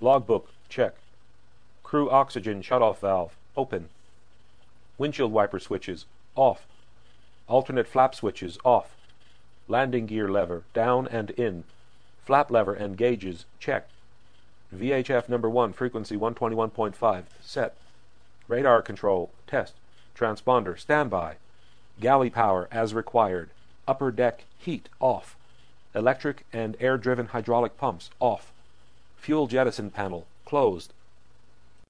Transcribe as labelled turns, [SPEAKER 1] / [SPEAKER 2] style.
[SPEAKER 1] Logbook, check. Crew oxygen shutoff valve, open. Windshield wiper switches, off. Alternate flap switches, off. Landing gear lever, down and in. Flap lever and gauges, check. VHF number 1, frequency 121.5, set. Radar control, test. Transponder, standby. Galley power as required. Upper deck heat, off. Electric and air-driven hydraulic pumps, off. Fuel jettison panel, closed.